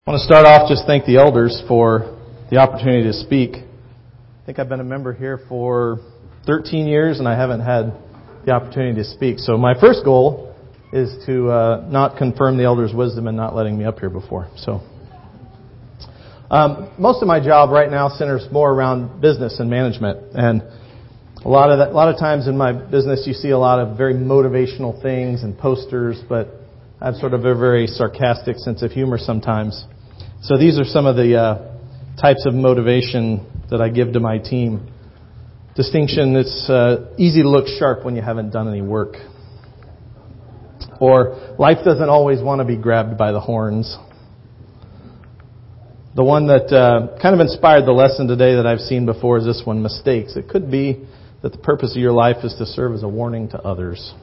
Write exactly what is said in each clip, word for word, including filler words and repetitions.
I want to start off just thank the elders for the opportunity to speak. I think I've been a member here for thirteen years and I haven't had the opportunity to speak. So my first goal is to uh, not confirm the elders' wisdom and not letting me up here before. So um, most of my job right now centers more around business and management, and a lot of that, a lot of times in my business you see a lot of very motivational things and posters, but I have sort of a very sarcastic sense of humor sometimes. So these are some of the uh, types of motivation that I give to my team. Distinction, it's uh, easy to look sharp when you haven't done any work. Or life doesn't always want to be grabbed by the horns. The one that uh, kind of inspired the lesson today that I've seen before is this one, mistakes. It could be that the purpose of your life is to serve as a warning to others.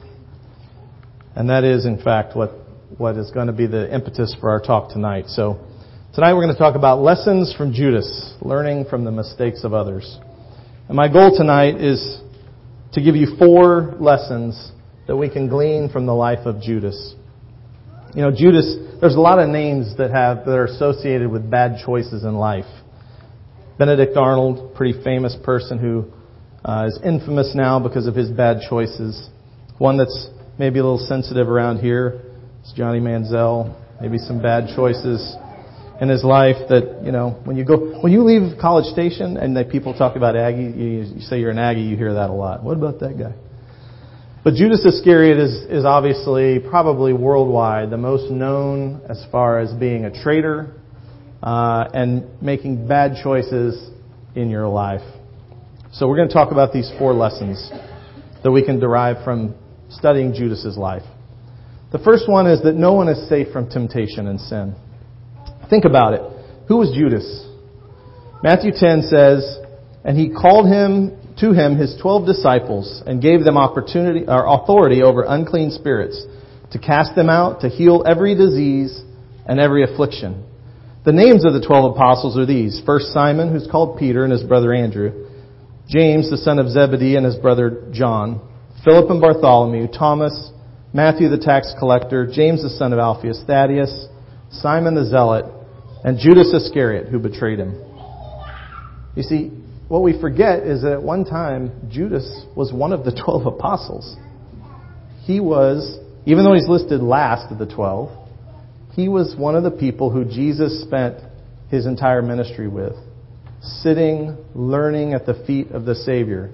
And that is, in fact, what, what is going to be the impetus for our talk tonight. So tonight we're going to talk about lessons from Judas, learning from the mistakes of others. And my goal tonight is to give you four lessons that we can glean from the life of Judas. You know, Judas, there's a lot of names that have that are associated with bad choices in life. Benedict Arnold, pretty famous person who uh, is infamous now because of his bad choices. One that's maybe a little sensitive around here is Johnny Manziel. Maybe some bad choices in his life that, you know, when you go, when you leave College Station and that people talk about Aggie, you, you say you're an Aggie, you hear that a lot. What about that guy? But Judas Iscariot is, is obviously probably worldwide the most known as far as being a traitor uh, and making bad choices in your life. So we're going to talk about these four lessons that we can derive from studying Judas's life. The first one is that no one is safe from temptation and sin. Think about it. Who was Judas? Matthew ten says, "And he called him to him his twelve disciples and gave them opportunity or authority over unclean spirits to cast them out, to heal every disease and every affliction." The names of the twelve apostles are these. First Simon, who's called Peter, and his brother Andrew. James, the son of Zebedee, and his brother John. Philip and Bartholomew. Thomas, Matthew the tax collector. James the son of Alphaeus. Thaddeus, Simon the zealot, and Judas Iscariot, who betrayed him. You see, what we forget is that at one time, Judas was one of the twelve apostles. He was, even though he's listed last of the twelve, he was one of the people who Jesus spent his entire ministry with, sitting, learning at the feet of the Savior.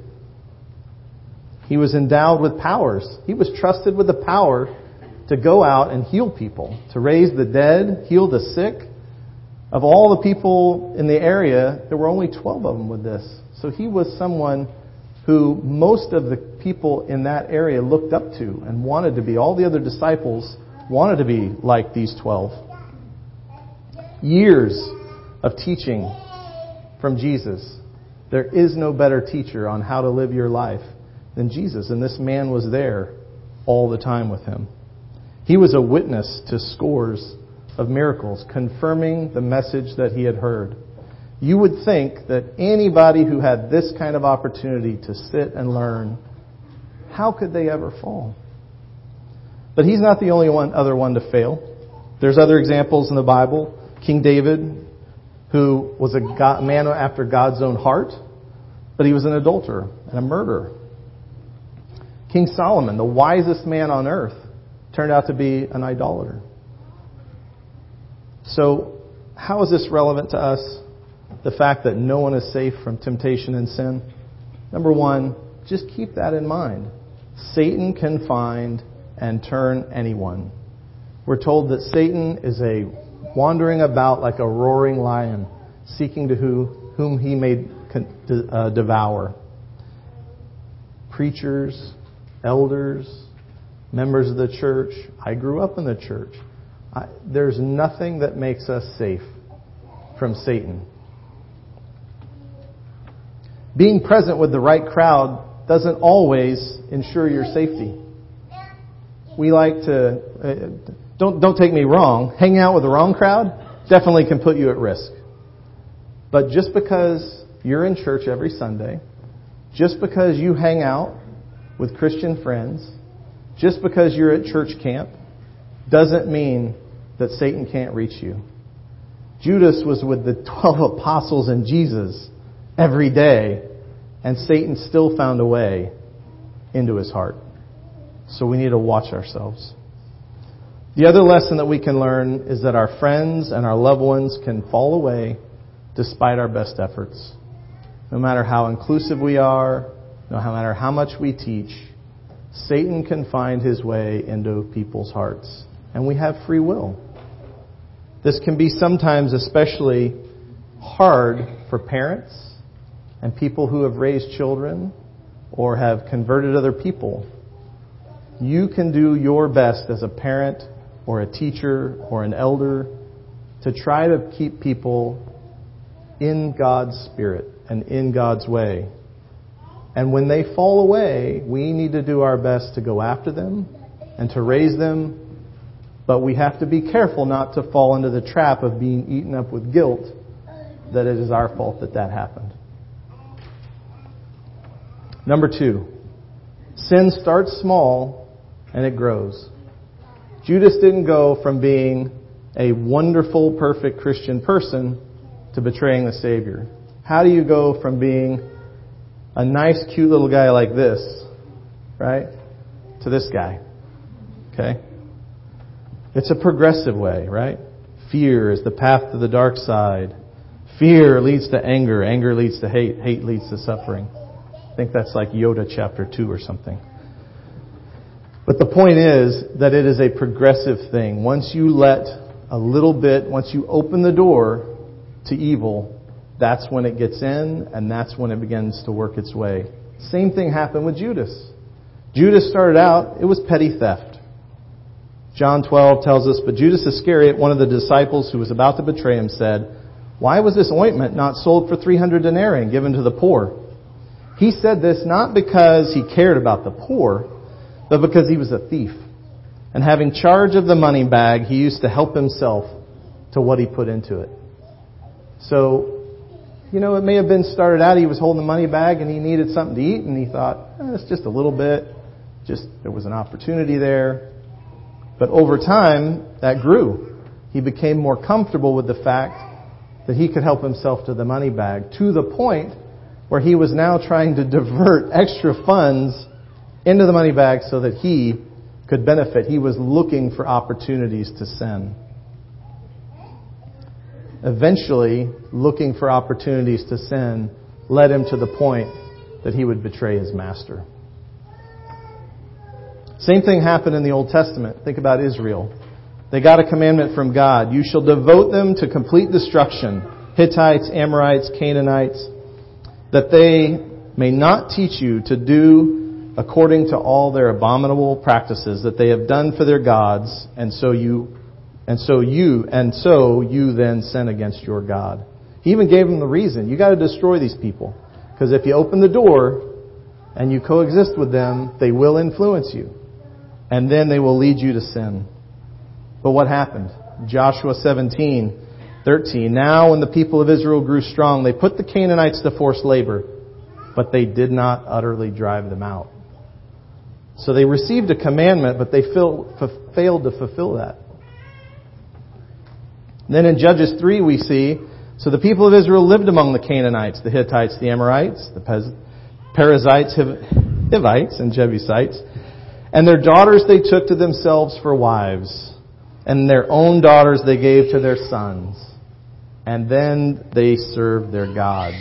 He was endowed with powers. He was trusted with the power to go out and heal people, to raise the dead, heal the sick. Of all the people in the area, there were only twelve of them with this. So he was someone who most of the people in that area looked up to and wanted to be. All the other disciples wanted to be like these twelve. Years of teaching from Jesus. There is no better teacher on how to live your life than Jesus. And this man was there all the time with him. He was a witness to scores of miracles, confirming the message that he had heard. You would think that anybody who had this kind of opportunity to sit and learn, how could they ever fall? But he's not the only one, other one to fail. There's other examples in the Bible. King David, who was a God, man after God's own heart, but he was an adulterer and a murderer. King Solomon, the wisest man on earth, turned out to be an idolater. So, how is this relevant to us? The fact that no one is safe from temptation and sin? Number one, just keep that in mind. Satan can find and turn anyone. We're told that Satan is a wandering about like a roaring lion, seeking to who, whom he may uh, devour. Preachers, elders, members of the church. I grew up in the church. I, there's nothing that makes us safe from Satan. Being present with the right crowd doesn't always ensure your safety. We like to, uh, don't don't take me wrong, hanging out with the wrong crowd definitely can put you at risk. But just because you're in church every Sunday, just because you hang out with Christian friends, just because you're at church camp, doesn't mean that Satan can't reach you. Judas was with the twelve apostles and Jesus every day, and Satan still found a way into his heart. So we need to watch ourselves. The other lesson that we can learn is that our friends and our loved ones can fall away despite our best efforts. No matter how inclusive we are, no matter how much we teach, Satan can find his way into people's hearts. And we have free will. This can be sometimes especially hard for parents and people who have raised children or have converted other people. You can do your best as a parent or a teacher or an elder to try to keep people in God's Spirit and in God's way. And when they fall away, we need to do our best to go after them and to raise them. But we have to be careful not to fall into the trap of being eaten up with guilt that it is our fault that that happened. Number two, sin starts small and it grows. Judas didn't go from being a wonderful, perfect Christian person to betraying the Savior. How do you go from being a nice, cute little guy like this, right, to this guy? Okay? It's a progressive way, right? Fear is the path to the dark side. Fear leads to anger. Anger leads to hate. Hate leads to suffering. I think that's like Yoda chapter two or something. But the point is that it is a progressive thing. Once you let a little bit, once you open the door to evil, that's when it gets in and that's when it begins to work its way. Same thing happened with Judas. Judas started out, it was petty theft. John twelve tells us, but Judas Iscariot, one of the disciples who was about to betray him, said, why was this ointment not sold for three hundred denarii and given to the poor? He said this not because he cared about the poor, but because he was a thief. And having charge of the money bag, he used to help himself to what he put into it. So, you know, it may have been started out, he was holding the money bag and he needed something to eat and he thought, eh, it's just a little bit. Just, there was an opportunity there. But over time, that grew. He became more comfortable with the fact that he could help himself to the money bag, to the point where he was now trying to divert extra funds into the money bag so that he could benefit. He was looking for opportunities to sin. Eventually, looking for opportunities to sin led him to the point that he would betray his master. Same thing happened in the Old Testament. Think about Israel. They got a commandment from God. You shall devote them to complete destruction. Hittites, Amorites, Canaanites. That they may not teach you to do according to all their abominable practices that they have done for their gods. And so you, and so you, and so you then sin against your God. He even gave them the reason. You got to destroy these people. Because if you open the door and you coexist with them, they will influence you. And then they will lead you to sin. But what happened? Joshua seventeen, thirteen. Now when the people of Israel grew strong, they put the Canaanites to forced labor, but they did not utterly drive them out. So they received a commandment, but they failed to fulfill that. Then in Judges three we see, so the people of Israel lived among the Canaanites, the Hittites, the Amorites, the Perizzites, Hivites, and Jebusites. And their daughters they took to themselves for wives. And their own daughters they gave to their sons. And then they served their gods.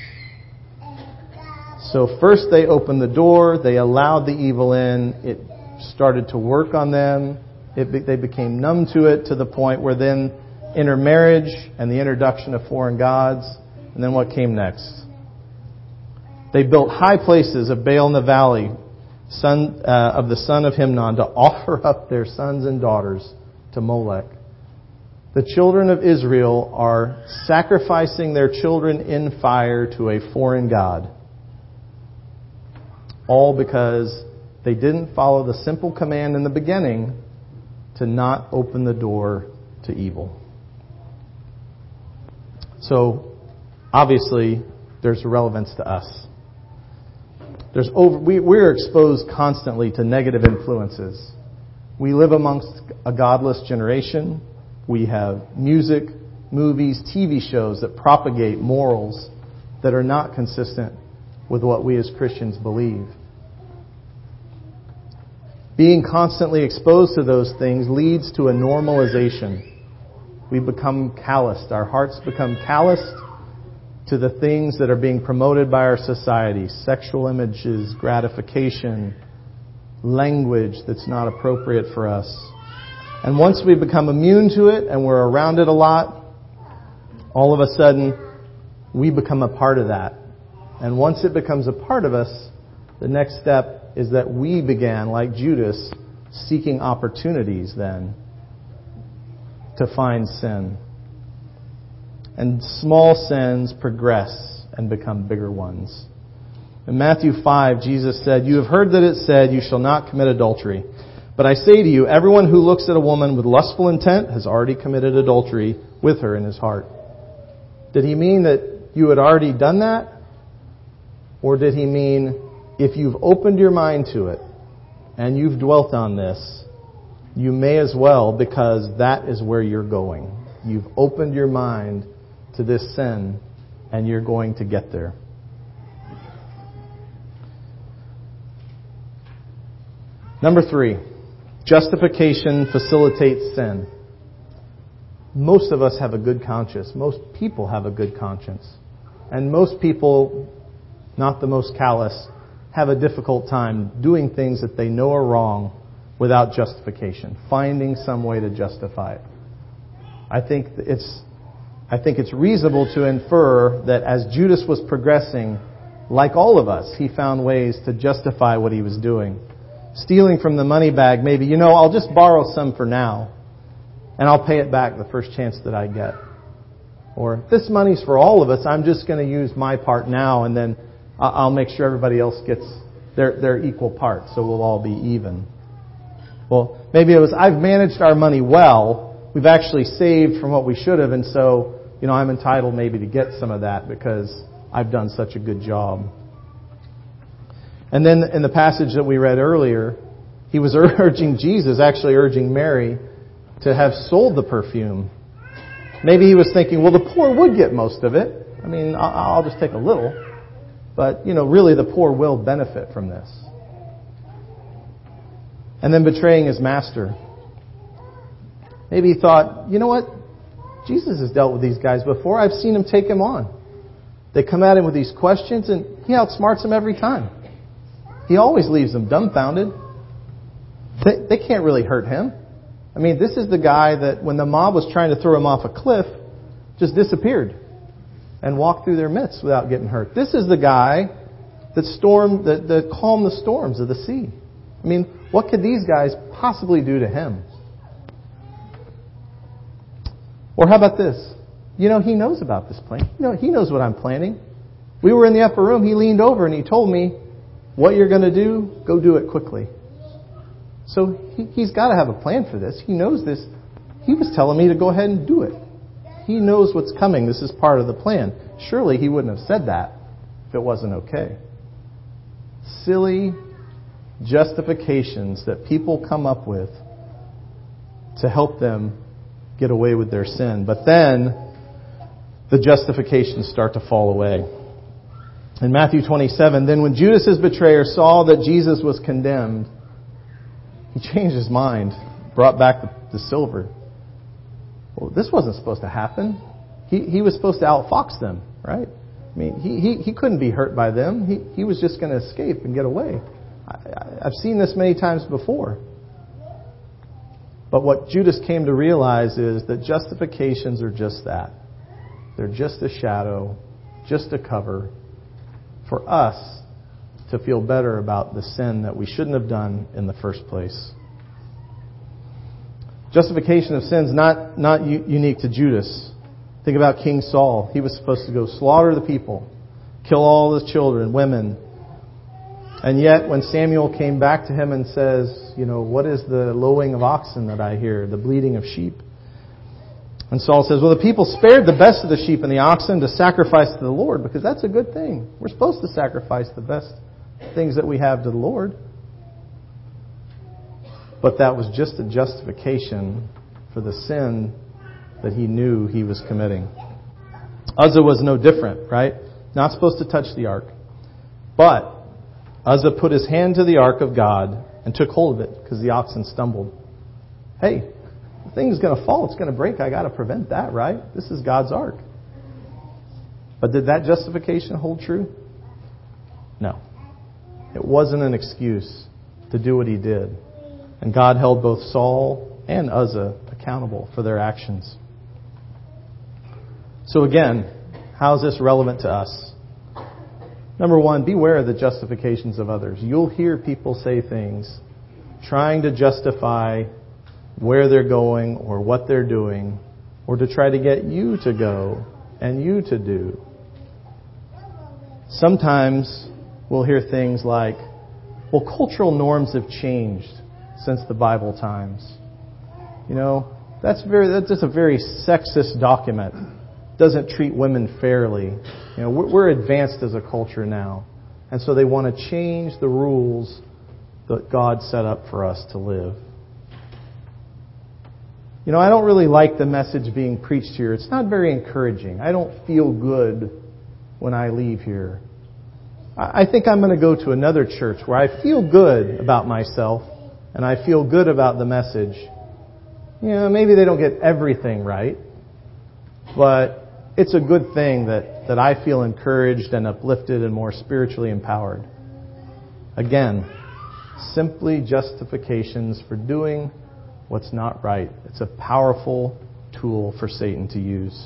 So first they opened the door. They allowed the evil in. It started to work on them. It, they became numb to it to the point where then intermarriage and the introduction of foreign gods. And then what came next? They built high places of Baal in the valley, son uh, of the son of Himnon, to offer up their sons and daughters to Molech. The children of Israel are sacrificing their children in fire to a foreign god. All because they didn't follow the simple command in the beginning to not open the door to evil. So, obviously, there's relevance to us. There's over, we, we're exposed constantly to negative influences. We live amongst a godless generation. We have music, movies, T V shows that propagate morals that are not consistent with what we as Christians believe. Being constantly exposed to those things leads to a normalization. We become calloused. Our hearts become calloused to the things that are being promoted by our society. Sexual images, gratification, language that's not appropriate for us. And once we become immune to it and we're around it a lot, all of a sudden we become a part of that. And once it becomes a part of us, the next step is that we began, like Judas, seeking opportunities then to find sin. And small sins progress and become bigger ones. In Matthew five, Jesus said, "You have heard that it said, 'You shall not commit adultery.' But I say to you, everyone who looks at a woman with lustful intent has already committed adultery with her in his heart." Did he mean that you had already done that? Or did he mean if you've opened your mind to it and you've dwelt on this, you may as well, because that is where you're going. You've opened your mind to this sin and you're going to get there. Number three, justification facilitates sin. Most of us have a good conscience. Most people have a good conscience. And most people, not the most callous, have a difficult time doing things that they know are wrong without justification, finding some way to justify it. I think it's, I think it's reasonable to infer that as Judas was progressing, like all of us, he found ways to justify what he was doing. Stealing from the money bag, maybe, you know, I'll just borrow some for now, and I'll pay it back the first chance that I get. Or, this money's for all of us, I'm just going to use my part now, and then I'll make sure everybody else gets their, their equal part, so we'll all be even. Well, maybe it was, I've managed our money well, we've actually saved from what we should have, and so, you know, I'm entitled maybe to get some of that because I've done such a good job. And then in the passage that we read earlier, he was urging Jesus, actually urging Mary, to have sold the perfume. Maybe he was thinking, well, the poor would get most of it. I mean, I'll just take a little. But, you know, really the poor will benefit from this. And then betraying his master. Maybe he thought, you know what? Jesus has dealt with these guys before. I've seen him take them on. They come at him with these questions and he outsmarts them every time. He always leaves them dumbfounded. They, they can't really hurt him. I mean, this is the guy that when the mob was trying to throw him off a cliff, just disappeared and walked through their midst without getting hurt. This is the guy that stormed, that, that calmed the storms of the sea. I mean, what could these guys possibly do to him? Or how about this? You know, he knows about this plan. You know, he knows what I'm planning. We were in the upper room. He leaned over and he told me, what you're going to do, go do it quickly. So he, he's got to have a plan for this. He knows this. He was telling me to go ahead and do it. He knows what's coming. This is part of the plan. Surely he wouldn't have said that if it wasn't okay. Silly justifications that people come up with to help them get away with their sin. But then the justifications start to fall away. In Matthew twenty-seven, then when Judas, his betrayer, saw that Jesus was condemned, he changed his mind, brought back the, the silver. Well, this wasn't supposed to happen. He, he was supposed to outfox them, right? I mean, he, he, he couldn't be hurt by them. He, he was just going to escape and get away. I, I, I've seen this many times before. But what Judas came to realize is that justifications are just that. They're just a shadow, just a cover for us to feel better about the sin that we shouldn't have done in the first place. Justification of sin is not, not u- unique to Judas. Think about King Saul. He was supposed to go slaughter the people, kill all his children, women. And yet when Samuel came back to him and says, you know, what is the lowing of oxen that I hear, the bleating of sheep? And Saul says, well, the people spared the best of the sheep and the oxen to sacrifice to the Lord, because that's a good thing. We're supposed to sacrifice the best things that we have to the Lord. But that was just a justification for the sin that he knew he was committing. Uzzah was no different, right? Not supposed to touch the ark. But Uzzah put his hand to the ark of God and took hold of it because the oxen stumbled. Hey, the thing's going to fall. It's going to break. I got to prevent that, right? This is God's ark. But did that justification hold true? No. It wasn't an excuse to do what he did. And God held both Saul and Uzzah accountable for their actions. So again, how is this relevant to us? Number one, beware of the justifications of others. You'll hear people say things trying to justify where they're going or what they're doing, or to try to get you to go and you to do. Sometimes we'll hear things like, well, cultural norms have changed since the Bible times. You know, that's very that's just a very sexist document. Doesn't treat women fairly. You know, we're, we're advanced as a culture now. And so they want to change the rules that God set up for us to live. You know, I don't really like the message being preached here. It's not very encouraging. I don't feel good when I leave here. I think I'm going to go to another church where I feel good about myself and I feel good about the message. You know, maybe they don't get everything right, but it's a good thing that, that I feel encouraged and uplifted and more spiritually empowered. Again, simply justifications for doing what's not right. It's a powerful tool for Satan to use.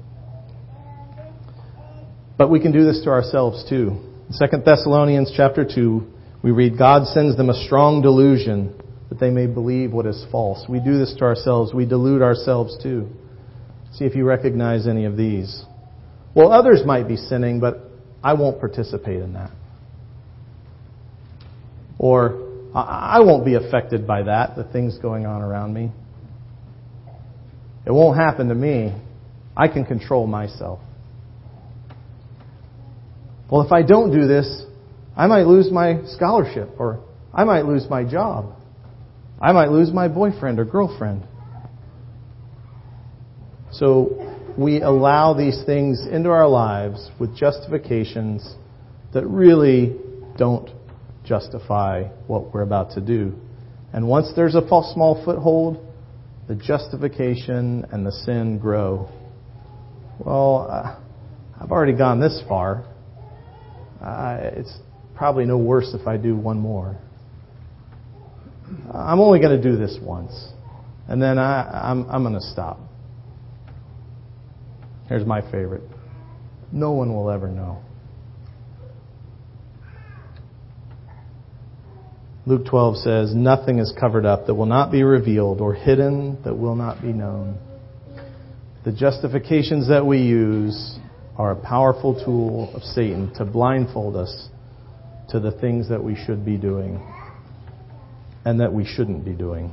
But we can do this to ourselves too. In Second Thessalonians chapter two, we read, God sends them a strong delusion that they may believe what is false. We do this to ourselves. We delude ourselves too. See if you recognize any of these. Well, others might be sinning, but I won't participate in that. Or, I won't be affected by that, the things going on around me. It won't happen to me. I can control myself. Well, if I don't do this, I might lose my scholarship, or I might lose my job. I might lose my boyfriend or girlfriend. So we allow these things into our lives with justifications that really don't justify what we're about to do. And once there's a small foothold, the justification and the sin grow. Well, uh, I've already gone this far. Uh, it's probably no worse if I do one more. I'm only going to do this once, and then I, I'm, I'm going to stop. Here's my favorite. No one will ever know. Luke twelve says, nothing is covered up that will not be revealed, or hidden that will not be known. The justifications that we use are a powerful tool of Satan to blindfold us to the things that we should be doing and that we shouldn't be doing.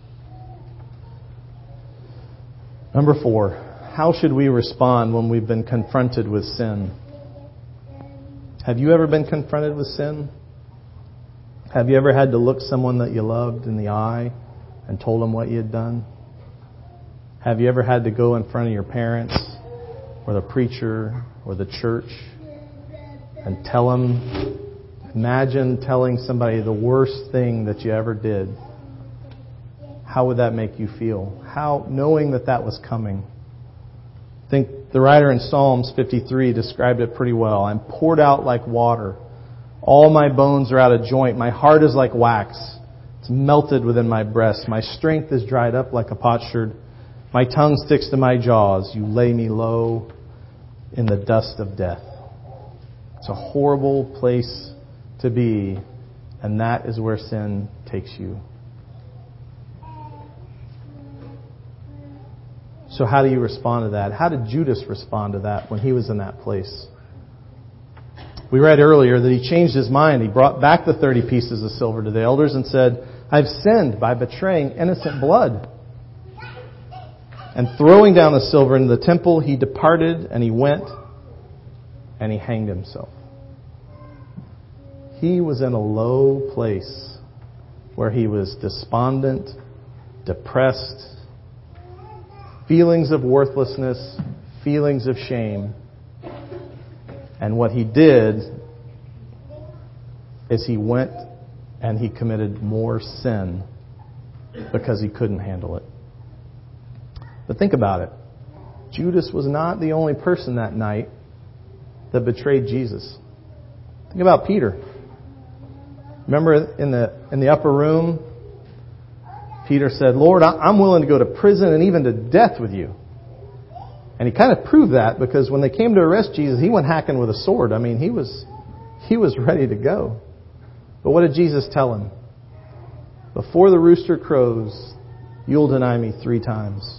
Number four, how should we respond when we've been confronted with sin? Have you ever been confronted with sin? Have you ever had to look someone that you loved in the eye and told them what you had done? Have you ever had to go in front of your parents or the preacher or the church and tell them, imagine telling somebody the worst thing that you ever did. How would that make you feel? How, knowing that that was coming? I think the writer in Psalms fifty-three described it pretty well. I'm poured out like water. All my bones are out of joint. My heart is like wax. It's melted within my breast. My strength is dried up like a potsherd. My tongue sticks to my jaws. You lay me low in the dust of death. It's a horrible place to be, and that is where sin takes you. So how do you respond to that? How did Judas respond to that when he was in that place? We read earlier that he changed his mind. He brought back the thirty pieces of silver to the elders and said, I've sinned by betraying innocent blood. And throwing down the silver into the temple, he departed and he went and he hanged himself. He was in a low place where he was despondent, depressed, feelings of worthlessness, feelings of shame. And what he did is he went and he committed more sin because he couldn't handle it. But think about it. Judas was not the only person that night that betrayed Jesus. Think about Peter. Remember in the in the upper room, Peter said, Lord, I'm willing to go to prison and even to death with you. And he kind of proved that because when they came to arrest Jesus, he went hacking with a sword. I mean, he was he was ready to go. But what did Jesus tell him? Before the rooster crows, you'll deny me three times.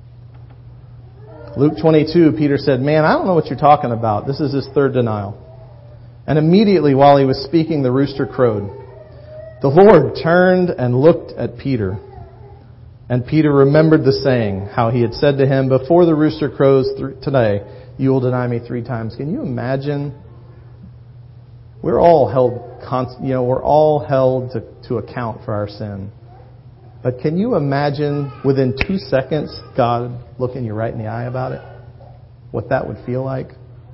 Luke twenty-two, Peter said, man, I don't know what you're talking about. This is his third denial. And immediately while he was speaking, the rooster crowed. The Lord turned and looked at Peter. And Peter remembered the saying, how he had said to him, before the rooster crows th- today, you will deny me three times. Can you imagine? We're all held, const- you know, we're all held to, to account for our sin. But can you imagine within two seconds God looking you right in the eye about it? What that would feel like?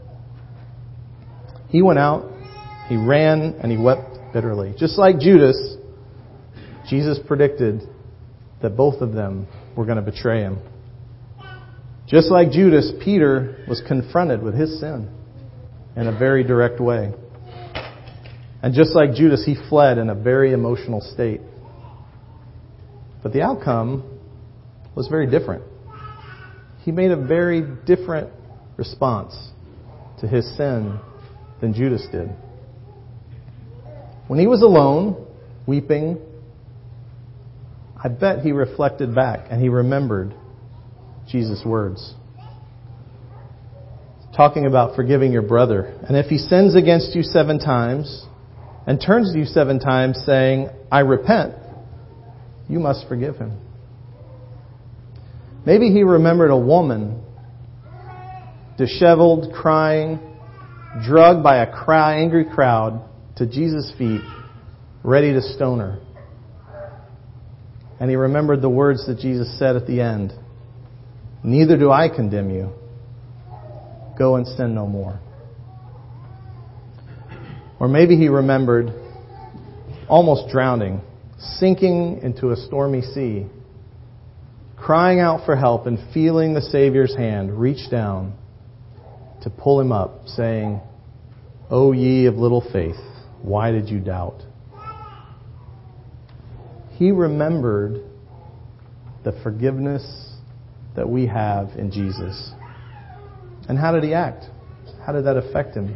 He went out, he ran, and he wept bitterly. Just like Judas, Jesus predicted that both of them were going to betray him. Just like Judas, Peter was confronted with his sin in a very direct way. And just like Judas, he fled in a very emotional state. But the outcome was very different. He made a very different response to his sin than Judas did. When he was alone, weeping, I bet he reflected back and he remembered Jesus' words. Talking about forgiving your brother. And if he sins against you seven times and turns to you seven times saying, I repent, you must forgive him. Maybe he remembered a woman, disheveled, crying, drugged by a cry, angry crowd to Jesus' feet, ready to stone her. And he remembered the words that Jesus said at the end, neither do I condemn you. Go and sin no more. Or maybe he remembered almost drowning, sinking into a stormy sea, crying out for help and feeling the Savior's hand reach down to pull him up, saying, O ye of little faith, why did you doubt? He remembered the forgiveness that we have in Jesus. And how did he act? How did that affect him?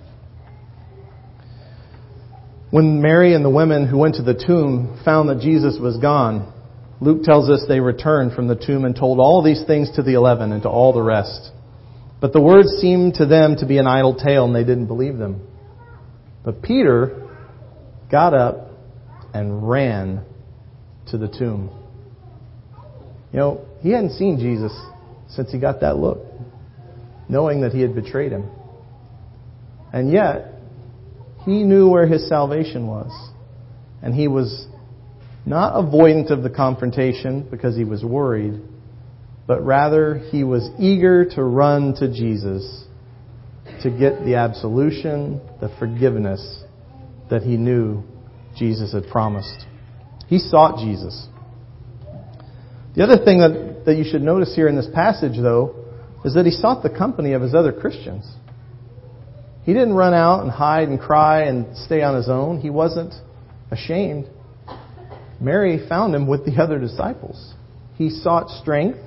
When Mary and the women who went to the tomb found that Jesus was gone, Luke tells us they returned from the tomb and told all these things to the eleven and to all the rest. But the words seemed to them to be an idle tale, and they didn't believe them. But Peter got up and ran to the tomb. You know, he hadn't seen Jesus since he got that look, knowing that he had betrayed him. And yet, he knew where his salvation was. And he was not avoidant of the confrontation because he was worried, but rather he was eager to run to Jesus to get the absolution, the forgiveness that he knew Jesus had promised. He sought Jesus. The other thing that, that you should notice here in this passage, though, is that he sought the company of his other Christians. He didn't run out and hide and cry and stay on his own. He wasn't ashamed. Mary found him with the other disciples. He sought strength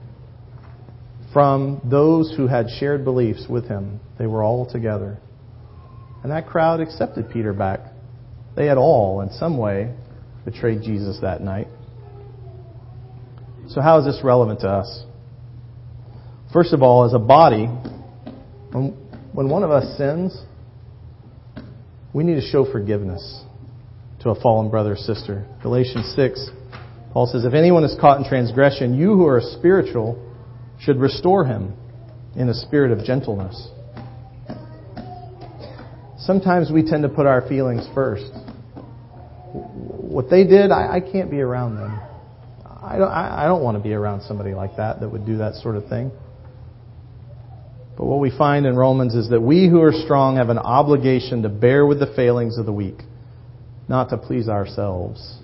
from those who had shared beliefs with him. They were all together. And that crowd accepted Peter back. They had all, in some way, betrayed Jesus that night. So how is this relevant to us? First of all, as a body, when, when one of us sins, we need to show forgiveness to a fallen brother or sister. Galatians six, Paul says, if anyone is caught in transgression, you who are spiritual should restore him in a spirit of gentleness. Sometimes we tend to put our feelings first. What they did, I, I can't be around them. I don't, I don't want to be around somebody like that that would do that sort of thing. But what we find in Romans is that we who are strong have an obligation to bear with the failings of the weak, not to please ourselves.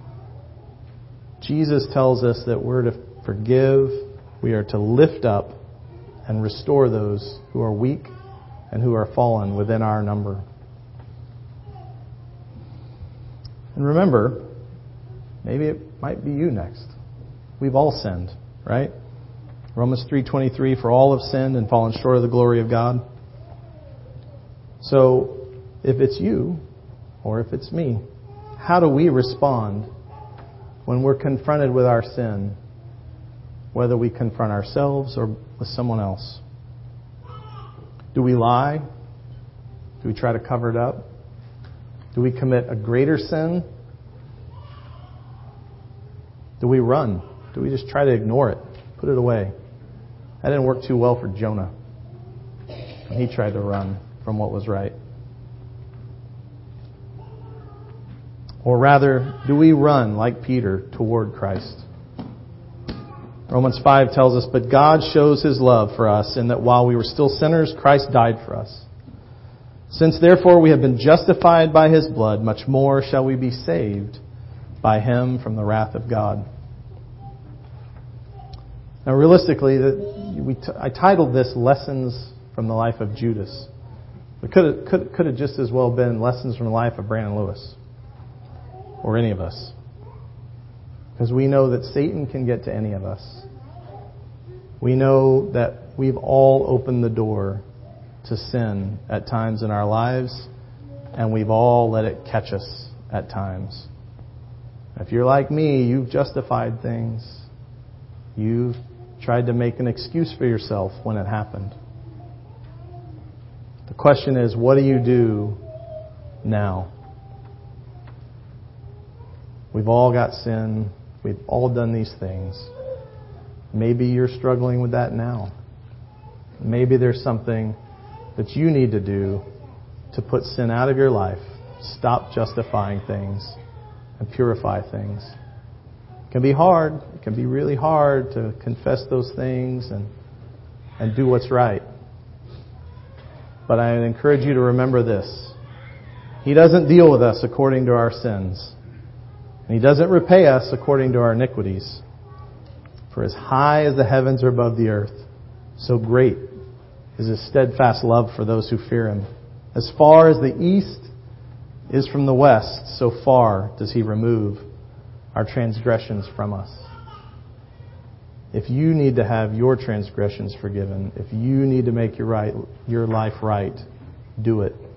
Jesus tells us that we're to forgive, we are to lift up and restore those who are weak and who are fallen within our number. And remember, maybe it might be you next. We've all sinned, right? Romans three twenty-three, for all have sinned and fallen short of the glory of God. So, if it's you, or if it's me, how do we respond when we're confronted with our sin, whether we confront ourselves or with someone else? Do we lie? Do we try to cover it up? Do we commit a greater sin? Do we run? Do we just try to ignore it, put it away? That didn't work too well for Jonah when he tried to run from what was right. Or rather, do we run like Peter toward Christ? Romans five tells us, but God shows His love for us in that while we were still sinners, Christ died for us. Since therefore we have been justified by His blood, much more shall we be saved by Him from the wrath of God. Now realistically, we t- I titled this Lessons from the Life of Judas. It could have, could, could have just as well been Lessons from the Life of Brandon Lewis. Or any of us. Because we know that Satan can get to any of us. We know that we've all opened the door to sin at times in our lives, and we've all let it catch us at times. If you're like me, you've justified things. You've tried to make an excuse for yourself when it happened. The question is, what do you do now? We've all got sin. We've all done these things. Maybe you're struggling with that now. Maybe there's something that you need to do to put sin out of your life, stop justifying things, and purify things. It can be hard. It can be really hard to confess those things and, and do what's right. But I encourage you to remember this. He doesn't deal with us according to our sins. And He doesn't repay us according to our iniquities. For as high as the heavens are above the earth, so great is His steadfast love for those who fear Him. As far as the east is from the west, so far does He remove our transgressions from us. If you need to have your transgressions forgiven, if you need to make your right, your life right, do it.